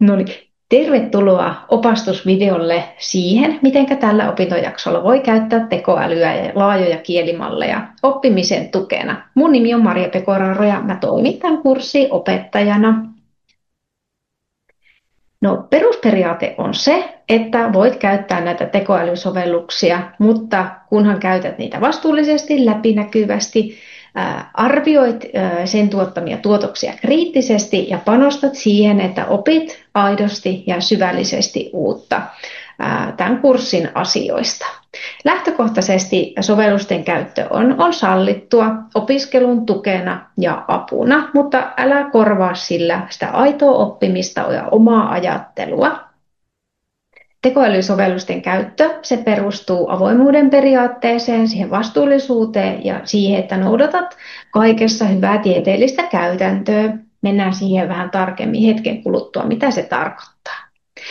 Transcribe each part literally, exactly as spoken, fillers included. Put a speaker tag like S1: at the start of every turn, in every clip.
S1: No niin, tervetuloa opastusvideolle siihen, miten tällä opintojaksolla voi käyttää tekoälyä ja laajoja kielimalleja oppimisen tukena. Mun nimi on Maria Pekoraro ja mä toimin tämän kurssin opettajana. No, perusperiaate on se, että voit käyttää näitä tekoälysovelluksia, mutta kunhan käytät niitä vastuullisesti, läpinäkyvästi, ää, arvioit ää, sen tuottamia tuotoksia kriittisesti ja panostat siihen, että opit aidosti ja syvällisesti uutta ää, tämän kurssin asioista. Lähtökohtaisesti sovellusten käyttö on, on sallittua opiskelun tukena ja apuna, mutta älä korvaa sillä sitä aitoa oppimista ja omaa ajattelua. Tekoälysovellusten käyttö se perustuu avoimuuden periaatteeseen, siihen vastuullisuuteen ja siihen, että noudatat kaikessa hyvää tieteellistä käytäntöä. Mennään siihen vähän tarkemmin hetken kuluttua, mitä se tarkoittaa.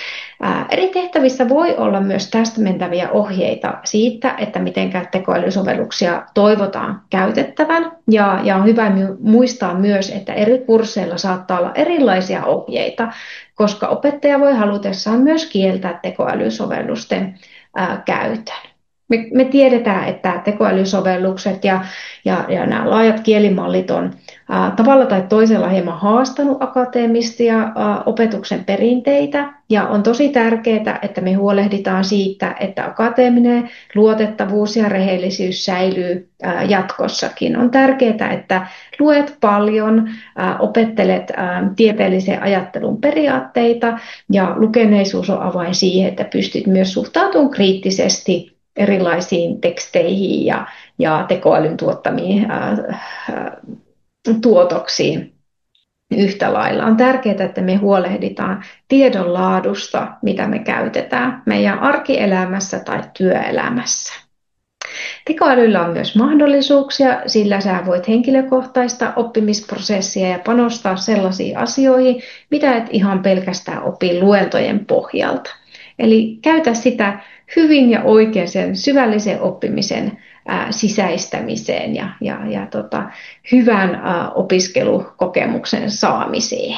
S1: Eri tehtävissä voi olla myös täsmentäviä ohjeita siitä, että miten tekoälysovelluksia toivotaan käytettävän. Ja, ja on hyvä muistaa myös, että eri kursseilla saattaa olla erilaisia ohjeita, koska opettaja voi halutessaan myös kieltää tekoälysovellusten ää, käytön. Me, me tiedetään, että tekoälysovellukset ja, ja, ja nämä laajat kielimallit on ää, tavalla tai toisella hieman haastanut akateemisia ää, opetuksen perinteitä. Ja on tosi tärkeää, että me huolehditaan siitä, että akateeminen luotettavuus ja rehellisyys säilyy ää, jatkossakin. On tärkeää, että luet paljon, ää, opettelet ää, tieteellisen ajattelun periaatteita ja lukeneisuus on avain siihen, että pystyt myös suhtautumaan kriittisesti erilaisiin teksteihin ja, ja tekoälyn tuottamiin ää, ää, tuotoksiin yhtä lailla. On tärkeää, että me huolehditaan tiedon laadusta, mitä me käytetään meidän arkielämässä tai työelämässä. Tekoälyllä on myös mahdollisuuksia, sillä sä voit henkilökohtaista oppimisprosessia ja panostaa sellaisiin asioihin, mitä et ihan pelkästään opi luentojen pohjalta. Eli käytä sitä hyvin ja oikein sen syvällisen oppimisen ää, sisäistämiseen ja, ja, ja tota, hyvän ää, opiskelukokemuksen saamiseen.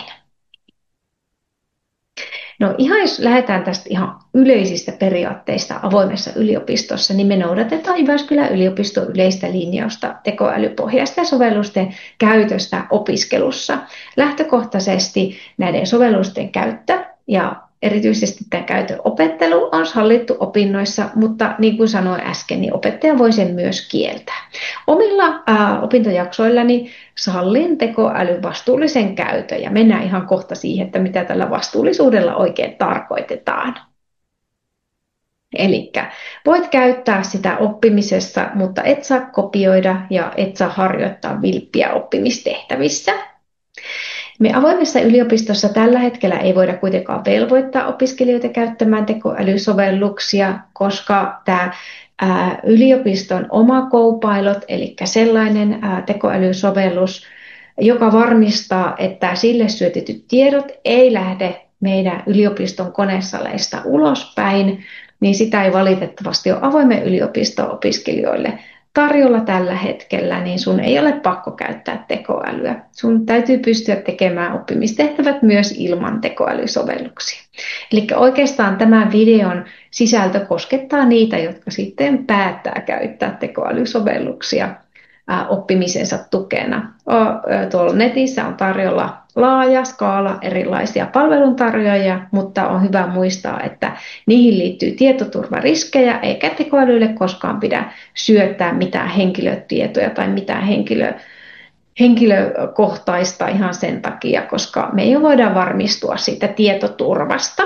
S1: No ihan jos lähdetään tästä ihan yleisistä periaatteista avoimessa yliopistossa, niin me noudatetaan Jyväskylän yliopiston yleistä linjausta tekoälypohjaisten sovellusten käytöstä opiskelussa. Lähtökohtaisesti näiden sovellusten käyttö ja erityisesti tämä käytön opettelu on sallittu opinnoissa, mutta niin kuin sanoin äsken, niin opettaja voi sen myös kieltää. Omilla ää, opintojaksoillani sallin tekoälyn vastuullisen käytön ja mennään ihan kohta siihen, että mitä tällä vastuullisuudella oikein tarkoitetaan. Eli voit käyttää sitä oppimisessa, mutta et saa kopioida ja et saa harjoittaa vilppiä oppimistehtävissä. Me avoimessa yliopistossa tällä hetkellä ei voida kuitenkaan velvoittaa opiskelijoita käyttämään tekoälysovelluksia, koska tämä ää, yliopiston oma Copilot, eli sellainen ää, tekoälysovellus, joka varmistaa, että sille syötetyt tiedot ei lähde meidän yliopiston konesaleista ulospäin, niin sitä ei valitettavasti ole avoimen yliopiston opiskelijoille tarjolla tällä hetkellä, niin sun ei ole pakko käyttää tekoälyä. Sun täytyy pystyä tekemään oppimistehtävät myös ilman tekoälysovelluksia. Eli oikeastaan tämän videon sisältö koskettaa niitä, jotka sitten päättää käyttää tekoälysovelluksia oppimisensa tukena. Tuolla netissä on tarjolla laaja skaala erilaisia palveluntarjoajia, mutta on hyvä muistaa, että niihin liittyy tietoturvariskejä, eikä tekoälylle koskaan pidä syöttää mitään henkilötietoja tai mitään henkilö, henkilökohtaista ihan sen takia, koska me ei voida varmistua siitä tietoturvasta.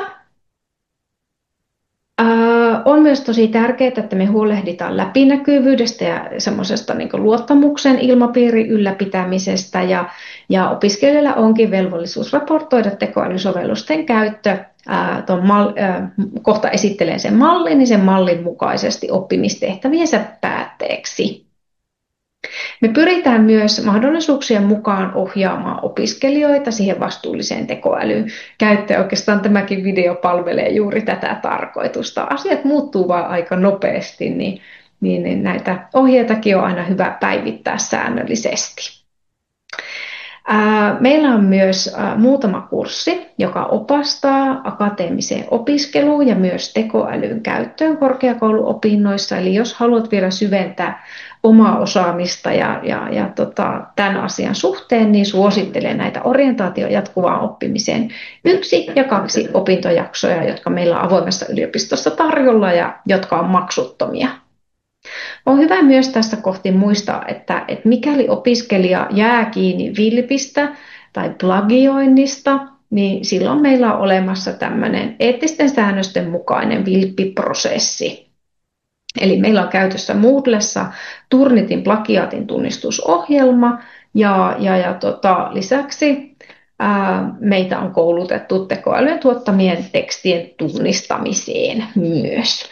S1: On myös tosi tärkeää, että me huolehditaan läpinäkyvyydestä ja semmoisesta niin kuin luottamuksen ilmapiirin ylläpitämisestä ja, ja opiskelijoilla onkin velvollisuus raportoida tekoälysovellusten käyttö. Ää, mal, ää, kohta esittelen sen mallin, niin sen mallin mukaisesti oppimistehtäviensä päätteeksi. Me pyritään myös mahdollisuuksien mukaan ohjaamaan opiskelijoita siihen vastuulliseen tekoälyyn käyttöön. Oikeastaan tämäkin video palvelee juuri tätä tarkoitusta. Asiat muuttuu vaan aika nopeasti, niin, niin näitä ohjeitakin on aina hyvä päivittää säännöllisesti. Ää, Meillä on myös ää, muutama kurssi, joka opastaa akateemiseen opiskeluun ja myös tekoälyn käyttöön korkeakouluopinnoissa. Eli jos haluat vielä syventää omaa osaamista ja, ja, ja tota, tämän asian suhteen, niin suosittelen näitä orientaatio jatkuvaan oppimiseen yksi ja kaksi opintojaksoja, jotka meillä on avoimessa yliopistossa tarjolla ja jotka on maksuttomia. On hyvä myös tässä kohti muistaa, että, että mikäli opiskelija jää kiinni vilpistä tai plagioinnista, niin silloin meillä on olemassa tämmöinen eettisten säännösten mukainen vilppiprosessi. Eli meillä on käytössä Moodlessa Turnitin plagiaatin tunnistusohjelma ja, ja, ja tota, lisäksi ää, meitä on koulutettu tekoälyn tuottamien tekstien tunnistamiseen myös.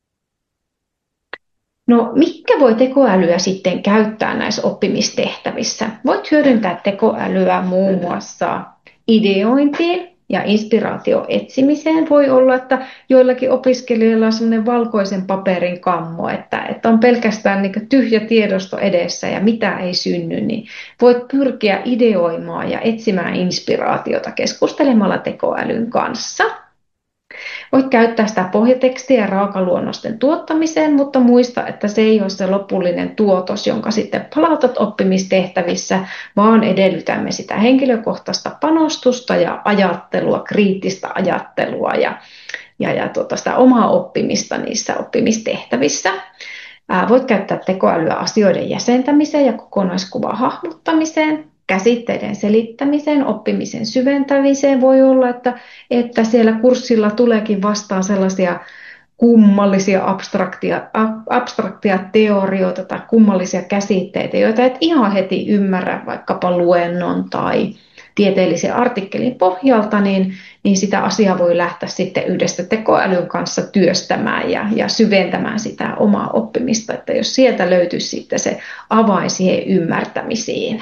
S1: No, mitkä voi tekoälyä sitten käyttää näissä oppimistehtävissä? Voit hyödyntää tekoälyä muun muassa ideointiin ja inspiraation etsimiseen. Voi olla, että joillakin opiskelijoilla on sellainen valkoisen paperin kammo, että, että on pelkästään niin kuin tyhjä tiedosto edessä ja mitä ei synny, niin voit pyrkiä ideoimaan ja etsimään inspiraatiota keskustelemalla tekoälyn kanssa. Voit käyttää sitä pohjatekstiä raakaluonnosten tuottamiseen, mutta muista, että se ei ole se lopullinen tuotos, jonka sitten palautat oppimistehtävissä, vaan edellytämme sitä henkilökohtaista panostusta ja ajattelua, kriittistä ajattelua ja, ja, ja tuota, sitä omaa oppimista niissä oppimistehtävissä. Ää, voit käyttää tekoälyä asioiden jäsentämiseen ja kokonaiskuvan hahmottamiseen, käsitteiden selittämiseen, oppimisen syventämiseen. Voi olla, että, että siellä kurssilla tuleekin vastaan sellaisia kummallisia abstraktia, abstraktia teorioita tai kummallisia käsitteitä, joita et ihan heti ymmärrä vaikkapa luennon tai tieteellisen artikkelin pohjalta, niin, niin sitä asiaa voi lähteä sitten yhdessä tekoälyn kanssa työstämään ja, ja syventämään sitä omaa oppimista, että jos sieltä löytyisi sitten se avain siihen ymmärtämiseen.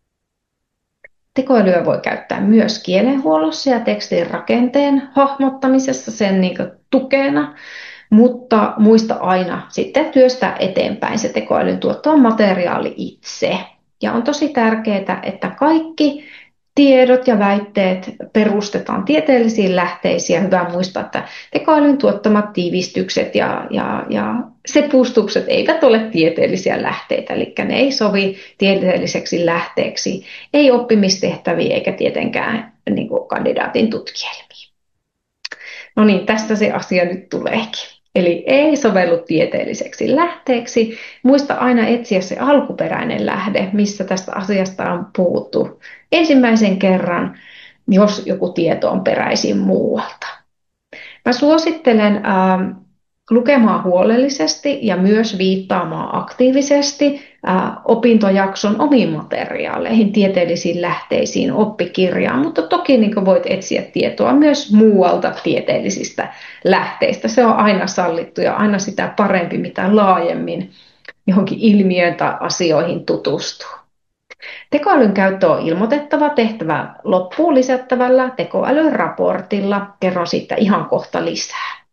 S1: Tekoälyä voi käyttää myös kielenhuollossa ja tekstin rakenteen hahmottamisessa sen niin kuin tukena, mutta muista aina sitten työstää eteenpäin se tekoälyn tuottama materiaali itse. Ja on tosi tärkeää, että kaikki tiedot ja väitteet perustetaan tieteellisiin lähteisiin. Ja hyvä muistaa, että tekoälyn tuottamat tiivistykset ja, ja, ja sepustukset eivät ole tieteellisiä lähteitä, eli ne ei sovi tieteelliseksi lähteeksi, ei oppimistehtäviin eikä tietenkään niin kuin kandidaatin tutkielmiin. No niin, tästä se asia nyt tuleekin. Eli ei sovellu tieteelliseksi lähteeksi. Muista aina etsiä se alkuperäinen lähde, missä tästä asiasta on puhuttu ensimmäisen kerran, jos joku tieto on peräisin muualta. Mä suosittelen äh, lukemaan huolellisesti ja myös viittaamaan aktiivisesti äh, opintojakson omiin materiaaleihin, tieteellisiin lähteisiin, oppikirjaan, mutta toki niin voit etsiä tietoa myös muualta tieteellisistä lähteistä. Se on aina sallittu ja aina sitä parempi, mitä laajemmin johonkin ilmiöön tai asioihin tutustuu. Tekoälyn käyttö on ilmoitettava tehtävä loppuun lisättävällä tekoälyn raportilla. Kerron siitä ihan kohta lisää.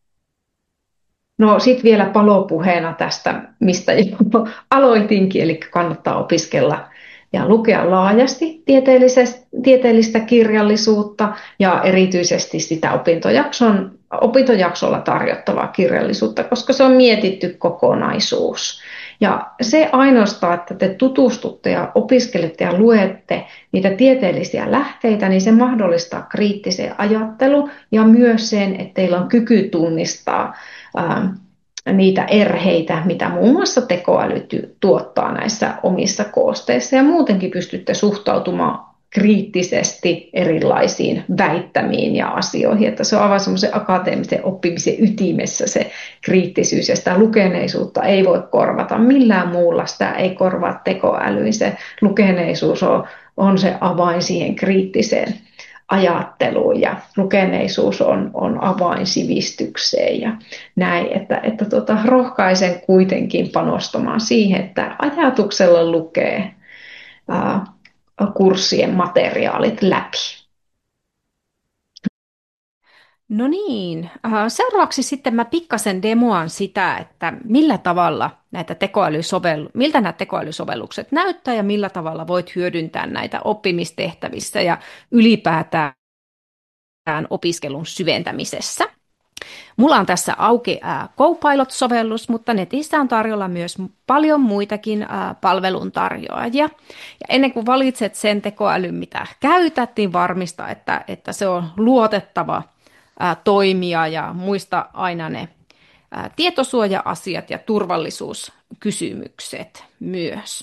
S1: No sitten vielä palopuheena tästä, mistä jo aloitinkin, eli kannattaa opiskella ja lukea laajasti tieteellistä kirjallisuutta ja erityisesti sitä opintojakson, opintojaksolla tarjottavaa kirjallisuutta, koska se on mietitty kokonaisuus. Ja se ainoastaan, että te tutustutte ja opiskelette ja luette niitä tieteellisiä lähteitä, niin se mahdollistaa kriittisen ajattelun ja myös sen, että teillä on kyky tunnistaa ää, niitä erheitä, mitä muun muassa tekoäly tuottaa näissä omissa koosteissa. Ja muutenkin pystytte suhtautumaan kriittisesti erilaisiin väittämiin ja asioihin, että se on aivan semmoisen akateemisen oppimisen ytimessä se kriittisyys, ja sitä lukeneisuutta ei voi korvata millään muulla, sitä ei korvaa tekoälyyn, se lukeneisuus on, on se avain siihen kriittiseen ajatteluun, ja lukeneisuus on, on avain sivistykseen ja näin, että, että tota, rohkaisen kuitenkin panostamaan siihen, että ajatuksella lukee ää, kurssien materiaalit läpi.
S2: No niin, äh, seuraavaksi sitten mä pikkasen demoan sitä, että millä tavalla näitä tekoälysovellu- miltä nämä tekoälysovellukset näyttää ja millä tavalla voit hyödyntää näitä oppimistehtävissä ja ylipäätään opiskelun syventämisessä. Mulla on tässä auki äh, Copilot-sovellus, mutta netissä on tarjolla myös paljon muitakin äh, palveluntarjoajia. Ja ennen kuin valitset sen tekoälyn, mitä käytät, niin varmista, että, että se on luotettava äh, toimija ja muista aina ne äh, tietosuoja-asiat ja turvallisuuskysymykset myös.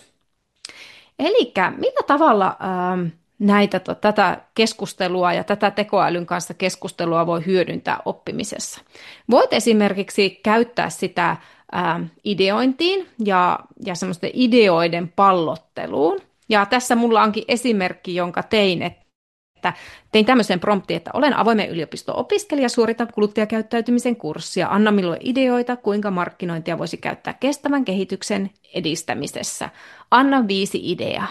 S2: Eli millä tavalla ähm, näitä, to- tätä keskustelua ja tätä tekoälyn kanssa keskustelua voi hyödyntää oppimisessa? Voit esimerkiksi käyttää sitä ähm, ideointiin ja, ja semmoisten ideoiden pallotteluun. Ja tässä mulla onkin esimerkki, jonka tein, että tein tämmöisen promptin, että olen avoimen yliopiston opiskelija, suoritan kuluttajakäyttäytymisen kurssia, anna minulle ideoita, kuinka markkinointia voisi käyttää kestävän kehityksen edistämisessä. Anna viisi ideaa.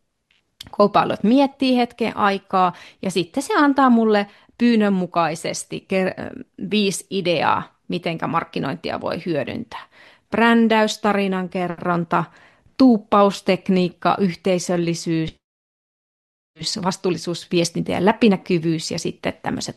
S2: Copilot miettii hetken aikaa ja sitten se antaa mulle pyynnön mukaisesti viisi ideaa, mitenkä markkinointia voi hyödyntää. Brändäys, tarinankerronta, tuuppaustekniikka, yhteisöllisyys, vastuullisuus, viestintä ja läpinäkyvyys ja sitten tämmöiset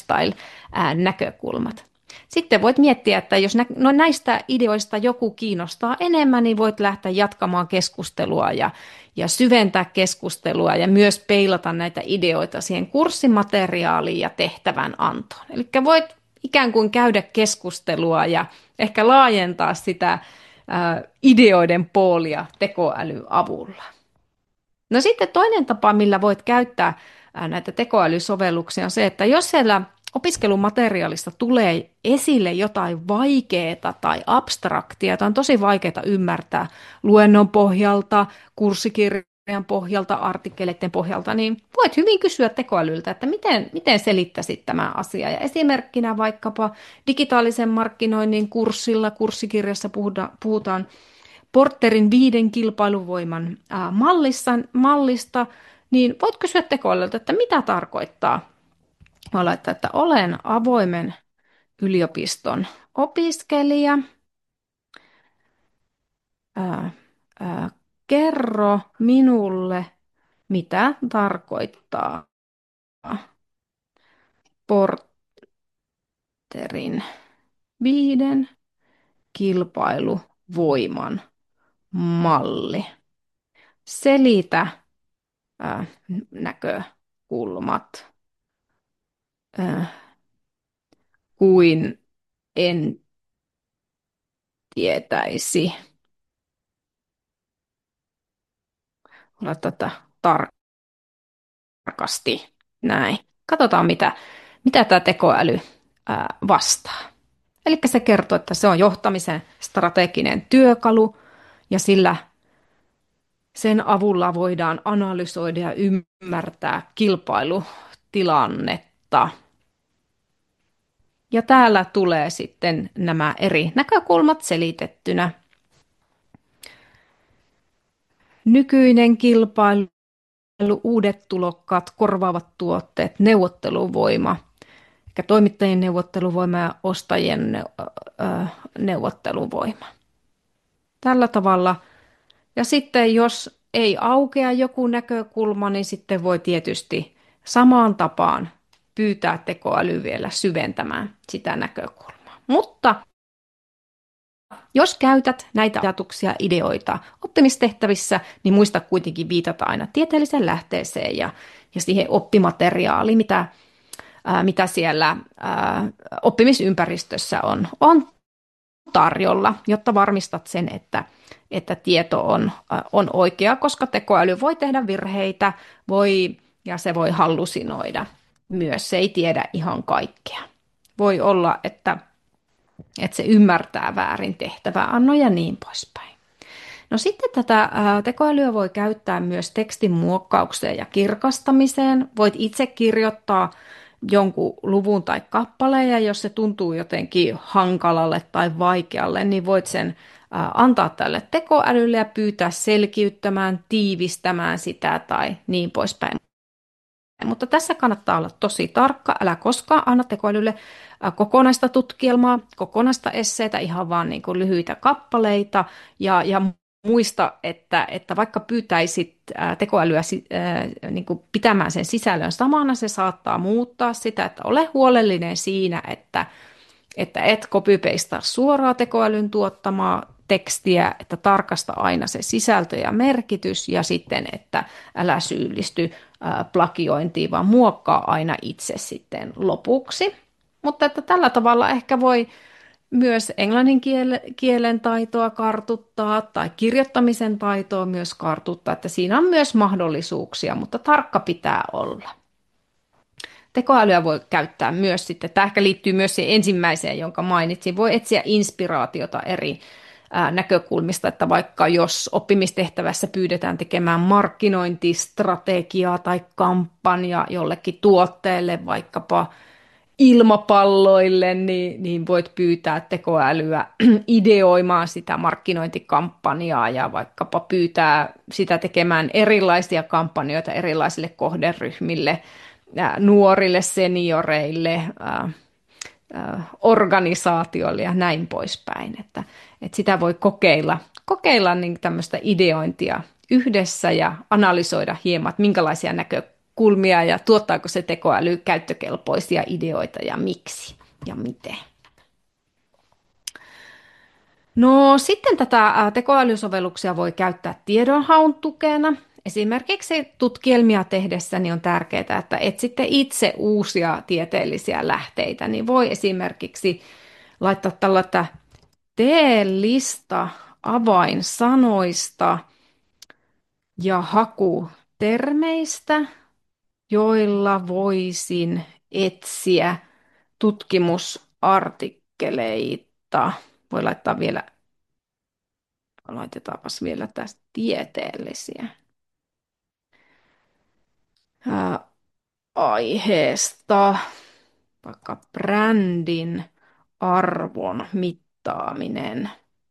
S2: lifestyle-näkökulmat. Sitten voit miettiä, että jos nä- no näistä ideoista joku kiinnostaa enemmän, niin voit lähteä jatkamaan keskustelua ja, ja syventää keskustelua ja myös peilata näitä ideoita siihen kurssimateriaaliin ja tehtävän antoon. Eli voit ikään kuin käydä keskustelua ja ehkä laajentaa sitä ää, ideoiden poolia tekoälyn avulla. No sitten toinen tapa, millä voit käyttää näitä tekoälysovelluksia on se, että jos siellä opiskelumateriaalista tulee esille jotain vaikeaa tai abstraktia, jota on tosi vaikeaa ymmärtää luennon pohjalta, kurssikirjan pohjalta, artikkeleiden pohjalta, niin voit hyvin kysyä tekoälyltä, että miten, miten selittäisit tämä asia. Ja esimerkkinä vaikkapa digitaalisen markkinoinnin kurssilla, kurssikirjassa puhutaan, puhutaan Porterin viiden kilpailuvoiman ää, mallissa, mallista, niin voit kysyä tekoälyltä, että mitä tarkoittaa. Mä laittaa, että olen avoimen yliopiston opiskelija. Ää, ää, kerro minulle, mitä tarkoittaa Porterin viiden kilpailuvoiman malli. Selitä ää, näkökulmat. Ää, kuin en tietäisi olla tätä tarkasti. Näin. Katsotaan, mitä, mitä tämä tekoäly ää, vastaa. Eli se kertoo, että se on johtamisen strateginen työkalu ja sillä sen avulla voidaan analysoida ja ymmärtää kilpailutilannetta. Ja täällä tulee sitten nämä eri näkökulmat selitettynä. Nykyinen kilpailu, uudet tulokkaat, korvaavat tuotteet, neuvotteluvoima, eli toimittajien neuvotteluvoima ja ostajien neuvotteluvoima. Tällä tavalla. Ja sitten jos ei aukea joku näkökulma, niin sitten voi tietysti samaan tapaan pyytää tekoäly vielä syventämään sitä näkökulmaa. Mutta jos käytät näitä ajatuksia, ideoita oppimistehtävissä, niin muista kuitenkin viitata aina tieteelliseen lähteeseen ja, ja siihen oppimateriaaliin, mitä, ää, mitä siellä ää, oppimisympäristössä on, on tarjolla, jotta varmistat sen, että, että tieto on, ää, on oikea, koska tekoäly voi tehdä virheitä voi, ja se voi hallusinoida myös. Se ei tiedä ihan kaikkea. Voi olla, että että se ymmärtää väärin tehtävää anno ja niin poispäin. No sitten tätä tekoälyä voi käyttää myös tekstin muokkaukseen ja kirkastamiseen. Voit itse kirjoittaa jonkun luvun tai kappaleen ja jos se tuntuu jotenkin hankalalle tai vaikealle, niin voit sen antaa tälle tekoälylle ja pyytää selkiyttämään, tiivistämään sitä tai niin poispäin. Mutta tässä kannattaa olla tosi tarkka. Älä koskaan anna tekoälylle kokonaista tutkielmaa, kokonaista esseitä, ihan vaan niin kuin lyhyitä kappaleita. Ja, ja muista, että, että vaikka pyytäisit tekoälyä niin kuin pitämään sen sisällön samana, se saattaa muuttaa sitä, että ole huolellinen siinä, että, että et copy-pastea suoraan tekoälyn tuottamaa tekstiä, että tarkasta aina se sisältö ja merkitys ja sitten, että älä syyllisty plagiointiin, vaan muokkaa aina itse sitten lopuksi. Mutta että tällä tavalla ehkä voi myös englannin kielen taitoa kartuttaa tai kirjoittamisen taitoa myös kartuttaa, että siinä on myös mahdollisuuksia, mutta tarkka pitää olla. Tekoälyä voi käyttää myös sitten, tämä ehkä liittyy myös siihen ensimmäiseen, jonka mainitsin, voi etsiä inspiraatiota eri näkökulmista, että vaikka jos oppimistehtävässä pyydetään tekemään markkinointistrategiaa tai kampanja jollekin tuotteelle, vaikkapa ilmapalloille, niin, niin voit pyytää tekoälyä ideoimaan sitä markkinointikampanjaa ja vaikkapa pyytää sitä tekemään erilaisia kampanjoita erilaisille kohderyhmille, nuorille, senioreille, organisaatioille ja näin poispäin. Että, että sitä voi kokeilla, kokeilla niin tämmöistä ideointia yhdessä ja analysoida hieman, että minkälaisia näkökulmia ja tuottaako se tekoäly käyttökelpoisia ideoita ja miksi ja miten. No sitten tätä tekoälysovelluksia voi käyttää tiedonhaun tukena. Esimerkiksi tutkielmia tehdessä niin on tärkeää, että etsitte itse uusia tieteellisiä lähteitä, niin voi esimerkiksi laittaa tällaista tee lista avainsanoista ja hakutermeistä, joilla voisin etsiä tutkimusartikkeleita. Voi laittaa vielä, laitetaanpas vielä tästä tieteellisiä. Ää, aiheesta, vaikka brändin arvon mittaaminen.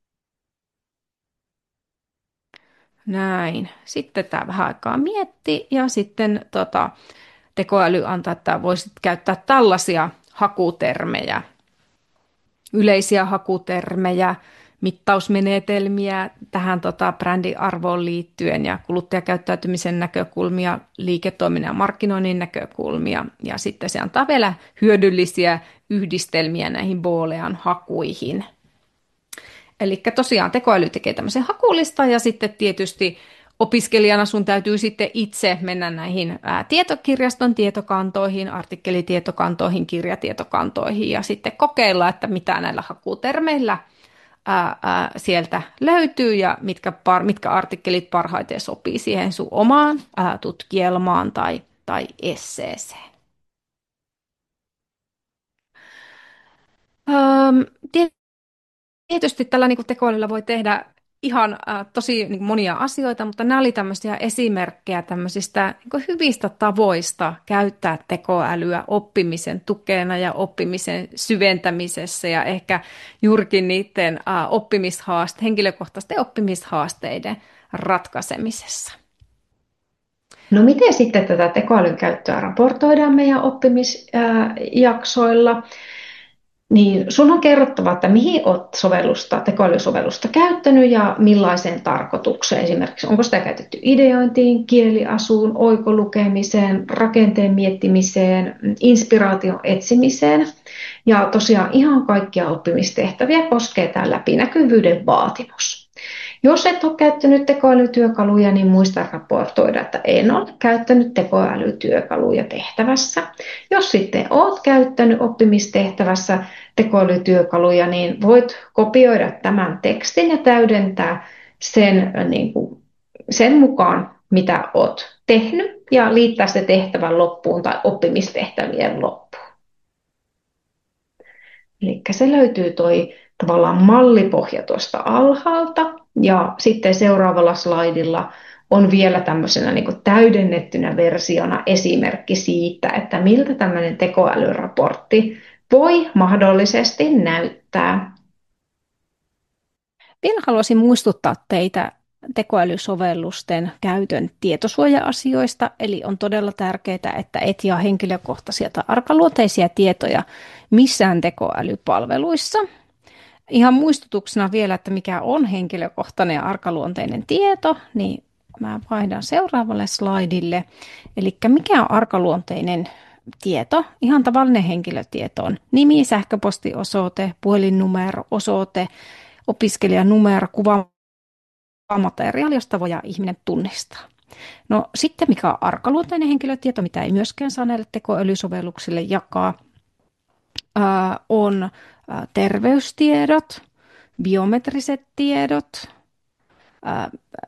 S2: Näin. Sitten tämä vähän aikaa mietti ja sitten tota, tekoäly antaa, että voisit käyttää tällaisia hakutermejä, yleisiä hakutermejä, mittausmenetelmiä tähän tota, brändiarvoon liittyen ja kuluttajakäyttäytymisen näkökulmia, liiketoiminnan ja markkinoinnin näkökulmia. Ja sitten se antaa vielä hyödyllisiä yhdistelmiä näihin boolean hakuihin. Eli tosiaan tekoäly tekee tämmöisen hakulistan ja sitten tietysti opiskelijana sun täytyy sitten itse mennä näihin ää, tietokirjaston tietokantoihin, artikkelitietokantoihin, kirjatietokantoihin ja sitten kokeilla, että mitä näillä hakutermeillä ää, ää, sieltä löytyy ja mitkä, par, mitkä artikkelit parhaiten sopii siihen sun omaan ää, tutkielmaan tai, tai esseeseen. Öm, Tietysti tällä niin kuin tekoälyllä voi tehdä ihan äh, tosi niin kuin monia asioita, mutta nämä oli tämmöisiä esimerkkejä tämmöisistä niin kuin hyvistä tavoista käyttää tekoälyä oppimisen tukena ja oppimisen syventämisessä ja ehkä juurikin niiden äh, oppimishaaste, henkilökohtaisten oppimishaasteiden ratkaisemisessa.
S1: No miten sitten tätä tekoälyn käyttöä raportoidaan meidän oppimisjaksoilla? Niin sun on kerrottava, että mihin olet sovellusta, tekoälysovellusta käyttänyt ja millaiseen tarkoitukseen. Esimerkiksi onko sitä käytetty ideointiin, kieliasuun, oikolukemiseen, rakenteen miettimiseen, inspiraation etsimiseen. Ja tosiaan ihan kaikkia oppimistehtäviä koskee tämä läpinäkyvyyden vaatimus. Jos et ole käyttänyt tekoälytyökaluja, niin muista raportoida, että en ole käyttänyt tekoälytyökaluja tehtävässä. Jos sitten olet käyttänyt oppimistehtävässä tekoälytyökaluja, niin voit kopioida tämän tekstin ja täydentää sen, niin kuin, sen mukaan, mitä olet tehnyt, ja liittää se tehtävän loppuun tai oppimistehtävien loppuun. Eli se löytyy toi tavallaan mallipohja tuosta alhaalta ja sitten seuraavalla slaidilla on vielä tämmöisenä niin kuin täydennettynä versiona esimerkki siitä, että miltä tämmöinen tekoälyraportti voi mahdollisesti näyttää.
S2: Vielä haluaisin muistuttaa teitä tekoälysovellusten käytön tietosuoja-asioista, eli on todella tärkeää, että et jaa henkilökohtaisia tai arkaluonteisia tietoja missään tekoälypalveluissa. Ihan muistutuksena vielä, että mikä on henkilökohtainen ja arkaluonteinen tieto, niin mä vaihdan seuraavalle slaidille. Eli mikä on arkaluonteinen tieto? Ihan tavallinen henkilötieto on nimi, sähköpostiosoite, puhelinnumero, osoite, opiskelijanumero, kuvamateriaali, josta voidaan ihminen tunnistaa. No sitten mikä on arkaluonteinen henkilötieto, mitä ei myöskään saa näille tekoälysovelluksille jakaa, ää, on ää, terveystiedot, biometriset tiedot, ää,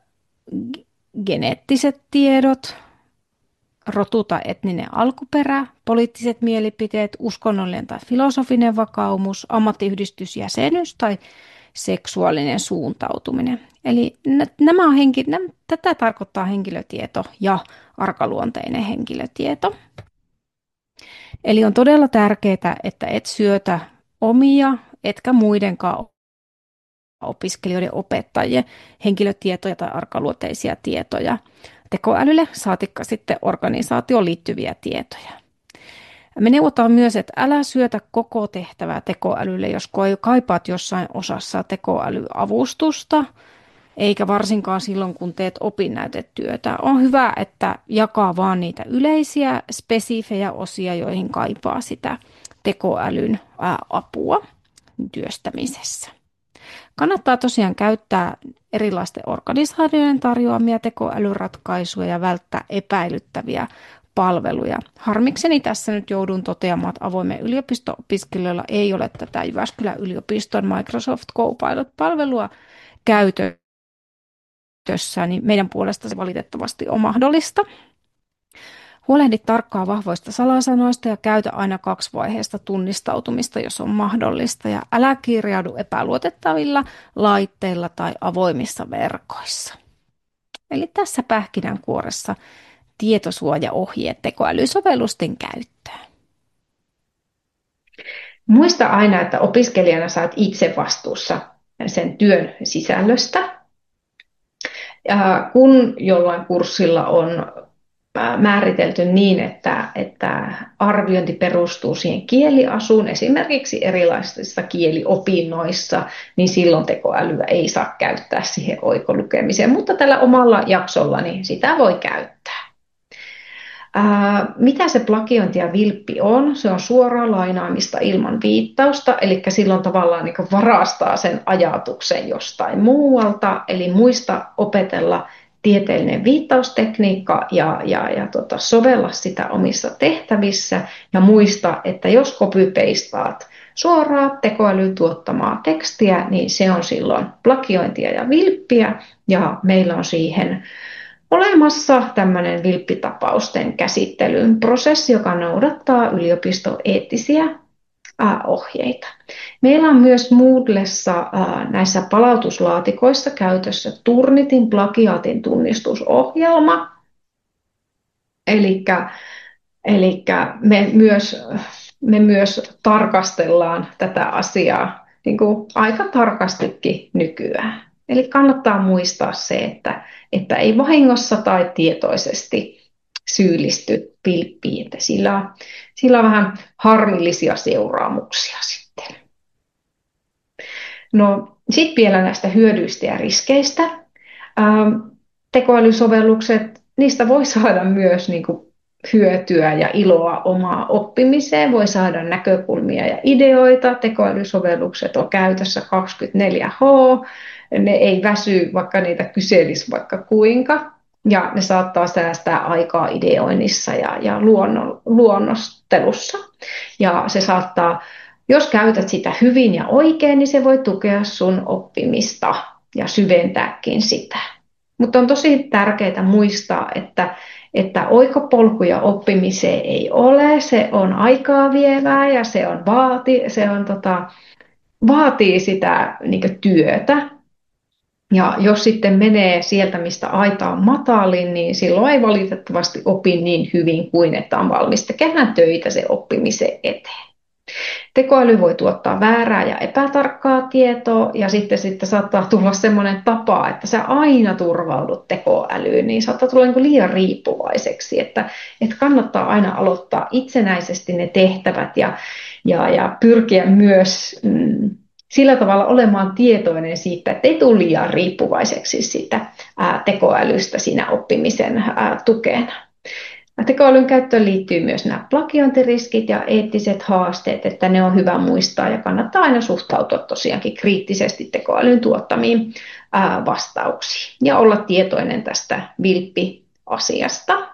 S2: geneettiset tiedot, rotu tai etninen alkuperä, poliittiset mielipiteet, uskonnollinen tai filosofinen vakaumus, ammattiyhdistysjäsenyys tai seksuaalinen suuntautuminen. Eli nämä on henki, nämä, tätä tarkoittaa henkilötieto ja arkaluonteinen henkilötieto. Eli on todella tärkeää, että et syötä omia, etkä muidenkaan opiskelijoiden opettajien henkilötietoja tai arkaluonteisia tietoja tekoälylle, saatikka sitten organisaatioon liittyviä tietoja. Me neuvotaan myös, että älä syötä koko tehtävää tekoälylle, jos kaipaat jossain osassa tekoälyavustusta, eikä varsinkaan silloin, kun teet opinnäytetyötä. On hyvä, että jakaa vaan niitä yleisiä, spesifejä osia, joihin kaipaa sitä tekoälyn apua työstämisessä. Kannattaa tosiaan käyttää erilaisten organisaatioiden tarjoamia tekoälyratkaisuja ja välttää epäilyttäviä palveluja. Harmikseni tässä nyt joudun toteamaan, että avoimen yliopisto-opiskelijoilla ei ole tätä Jyväskylän yliopiston Microsoft Copilot-palvelua käytössä, niin meidän puolesta se valitettavasti on mahdollista. Huolehdi tarkkaan vahvoista salasanoista ja käytä aina kaksivaiheista tunnistautumista, jos on mahdollista. Ja älä kirjaudu epäluotettavilla laitteilla tai avoimissa verkoissa. Eli tässä pähkinänkuoressa tietosuojaohjeet tekoälysovellusten käyttöön.
S1: Muista aina, että opiskelijana saat itse vastuussa sen työn sisällöstä. Ja kun jollain kurssilla on määritelty niin, että, että arviointi perustuu siihen kieliasuun, esimerkiksi erilaisissa kieliopinnoissa, niin silloin tekoälyä ei saa käyttää siihen oikolukemiseen, mutta tällä omalla jaksolla niin sitä voi käyttää. Ää, mitä se plagiointi ja vilppi on? Se on suoraa lainaamista ilman viittausta, eli silloin tavallaan niin kuin varastaa sen ajatuksen jostain muualta, eli muista opetella tieteellinen viittaustekniikka ja, ja, ja tota, sovella sitä omissa tehtävissä ja muista, että jos copy-pastaat suoraan tekoälyn tuottamaa tekstiä, niin se on silloin plagiointia ja vilppiä ja meillä on siihen olemassa tämmöinen vilppitapausten käsittelyn prosessi, joka noudattaa yliopiston eettisiä ohjeita. Meillä on myös Moodlessa näissä palautuslaatikoissa käytössä Turnitin plagiaatin tunnistusohjelma. Elikkä, elikkä me, myös, me myös tarkastellaan tätä asiaa niin kuin aika tarkastikin nykyään. Eli kannattaa muistaa se, että, että ei vahingossa tai tietoisesti syyllisty vilppiin, että sillä on, sillä on vähän harmillisia seuraamuksia sitten. No sitten vielä näistä hyödyistä ja riskeistä. Ähm, tekoälysovellukset, niistä voi saada myös niin kuin hyötyä ja iloa omaa oppimiseen, voi saada näkökulmia ja ideoita. Tekoälysovellukset on käytössä kaksikymmentäneljä tuntia, ne ei väsy, vaikka niitä kyselisi vaikka kuinka. Ja ne saattaa säästää aikaa ideoinnissa ja, ja luonno, luonnostelussa. Ja se saattaa, jos käytät sitä hyvin ja oikein, niin se voi tukea sun oppimista ja syventääkin sitä. Mutta on tosi tärkeää muistaa, että, että oikopolkuja oppimiseen ei ole. Se on aikaa vievää ja se, on vaati, se on, tota, vaatii sitä niin kuin työtä. Ja jos sitten menee sieltä, mistä aita on matalin, niin silloin ei valitettavasti opi niin hyvin kuin että on valmis tekemään töitä sen oppimisen eteen. Tekoäly voi tuottaa väärää ja epätarkkaa tietoa ja sitten, sitten saattaa tulla sellainen tapa, että sä aina turvaudut tekoälyyn, niin saattaa tulla niin kuin liian riippuvaiseksi, että, että kannattaa aina aloittaa itsenäisesti ne tehtävät ja, ja, ja pyrkiä myös mm, sillä tavalla olemaan tietoinen siitä, että ei tule liian riippuvaiseksi sitä ää, tekoälystä siinä oppimisen ää, tukena. Tekoälyn käyttöön liittyy myös nämä plagiointiriskit ja eettiset haasteet, että ne on hyvä muistaa ja kannattaa aina suhtautua tosiaankin kriittisesti tekoälyn tuottamiin vastauksiin ja olla tietoinen tästä vilppiasiasta.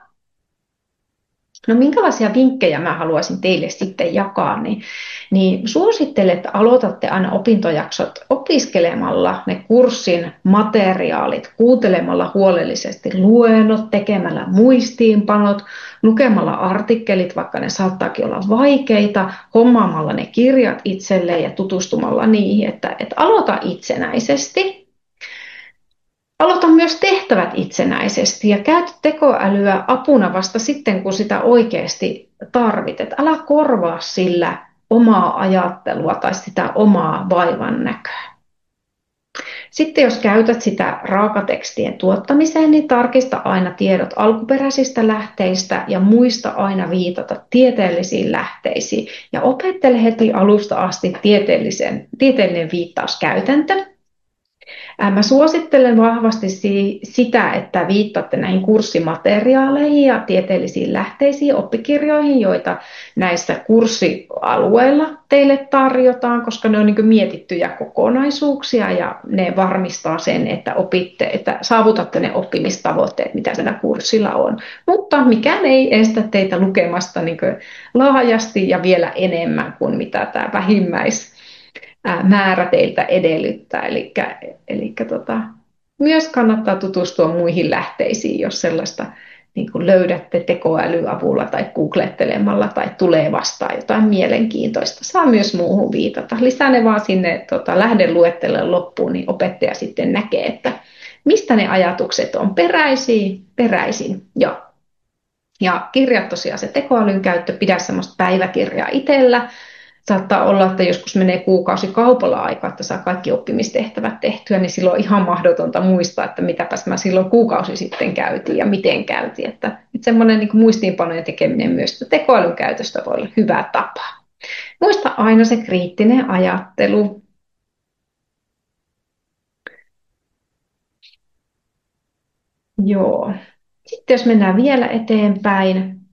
S1: No minkälaisia vinkkejä mä haluaisin teille sitten jakaa, niin, niin suosittelen, että aloitatte aina opintojaksot opiskelemalla ne kurssin materiaalit, kuuntelemalla huolellisesti luennot, tekemällä muistiinpanot, lukemalla artikkelit, vaikka ne saattaakin olla vaikeita, hommaamalla ne kirjat itselleen ja tutustumalla niihin, että, että aloita itsenäisesti. Aloita myös tehtävät itsenäisesti ja käytä tekoälyä apuna vasta sitten, kun sitä oikeasti tarvitset. Älä korvaa sillä omaa ajattelua tai sitä omaa vaivan näköä. Sitten jos käytät sitä raakatekstien tuottamiseen, niin tarkista aina tiedot alkuperäisistä lähteistä ja muista aina viitata tieteellisiin lähteisiin. Ja opettele heti alusta asti tieteellisen, tieteellinen viittauskäytäntö. Mä suosittelen vahvasti sitä, että viittaatte näihin kurssimateriaaleihin ja tieteellisiin lähteisiin, oppikirjoihin, joita näissä kurssialueilla teille tarjotaan, koska ne on niin kuin mietittyjä kokonaisuuksia ja ne varmistaa sen, että, opitte, että saavutatte ne oppimistavoitteet, mitä siinä kurssilla on. Mutta mikään ei estä teitä lukemasta niin kuin laajasti ja vielä enemmän kuin mitä tämä vähimmäis määrä teiltä edellyttää. Eli, eli tota, myös kannattaa tutustua muihin lähteisiin, jos sellaista niin kuin löydätte tekoälyavulla tai googlettelemalla tai tulee vastaan jotain mielenkiintoista. Saa myös muuhun viitata. Lisää ne vaan sinne tota, lähdeluetteloon loppuun, niin opettaja sitten näkee, että mistä ne ajatukset on peräisin. peräisin. Ja, ja kirjat tosiaan se tekoälyn käyttö, pidä semmoista päiväkirjaa itsellä. Saattaa olla, että joskus menee kuukausi kaupalla aikaa, että saa kaikki oppimistehtävät tehtyä, niin silloin on ihan mahdotonta muistaa, että mitäpäs mä silloin kuukausi sitten käytiin ja miten käytiin. Että, että semmoinen niin kuin muistiinpanojen tekeminen myös tekoälyn käytöstä voi olla hyvä tapa. Muista aina se kriittinen ajattelu. Joo. Sitten jos mennään vielä eteenpäin.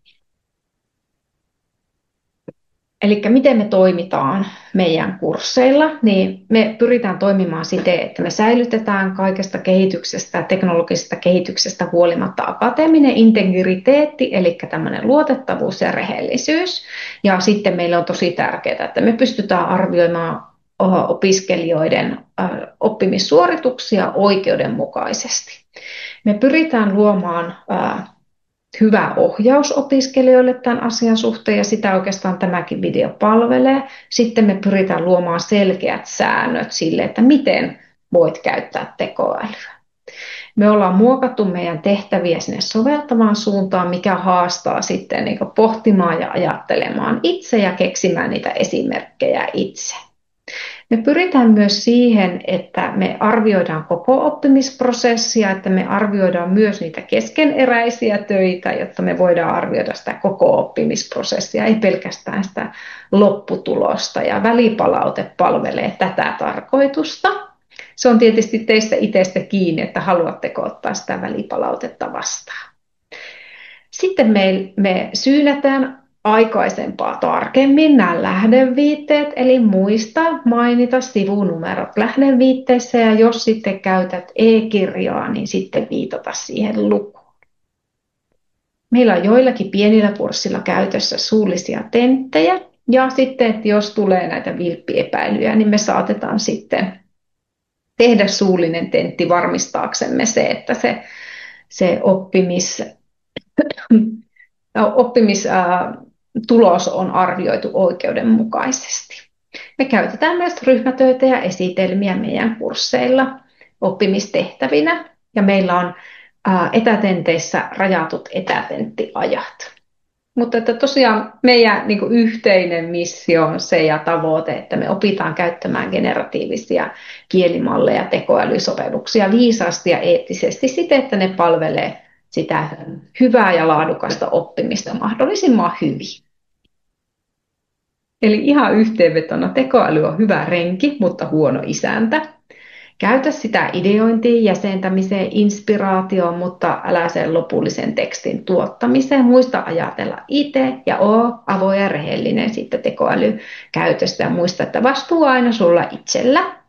S1: Eli miten me toimitaan meidän kursseilla, niin me pyritään toimimaan siten, että me säilytetään kaikesta kehityksestä, teknologisesta kehityksestä huolimatta akateeminen integriteetti, eli tämmöinen luotettavuus ja rehellisyys. Ja sitten meille on tosi tärkeää, että me pystytään arvioimaan opiskelijoiden oppimissuorituksia oikeudenmukaisesti. Me pyritään luomaan hyvä ohjaus opiskelijoille tämän asian suhteen ja sitä oikeastaan tämäkin video palvelee. Sitten me pyritään luomaan selkeät säännöt sille, että miten voit käyttää tekoälyä. Me ollaan muokattu meidän tehtäviä sinne soveltavaan suuntaan, mikä haastaa sitten niin kuin pohtimaan ja ajattelemaan itse ja keksimään niitä esimerkkejä itse. Me pyritään myös siihen, että me arvioidaan koko oppimisprosessia, että me arvioidaan myös niitä keskeneräisiä töitä, jotta me voidaan arvioida sitä koko oppimisprosessia, ei pelkästään sitä lopputulosta. Ja välipalaute palvelee tätä tarkoitusta. Se on tietysti teistä itsestä kiinni, että haluatteko ottaa sitä välipalautetta vastaan. Sitten me, me syynätään aikaisempaa tarkemmin nämä lähdeviitteet, eli muista mainita sivunumerot lähdeviitteissä ja jos sitten käytät e-kirjaa, niin sitten viitata siihen lukuun. Meillä on joillakin pienillä kurssilla käytössä suullisia tenttejä ja sitten, että jos tulee näitä vilppiepäilyjä, niin me saatetaan sitten tehdä suullinen tentti varmistaaksemme se, että se, se oppimis, oppimis tulos on arvioitu oikeudenmukaisesti. Me käytetään myös ryhmätöitä ja esitelmiä meidän kursseilla oppimistehtävinä ja meillä on etätenteissä rajatut etätenttiajat. Mutta että tosiaan meidän niin kuin yhteinen missio on se ja tavoite, että me opitaan käyttämään generatiivisia kielimalleja, tekoälysovelluksia viisaasti ja eettisesti siten, että ne palvelee sitä hyvää ja laadukasta oppimista mahdollisimman hyvin. Eli ihan yhteenvetona tekoäly on hyvä renki, mutta huono isäntä. Käytä sitä ideointiin, jäsentämiseen, inspiraatioon, mutta älä sen lopullisen tekstin tuottamiseen. Muista ajatella itse ja oo avoin ja rehellinen sitten tekoälykäytöstä ja muista, että vastuu on aina sulla itsellä.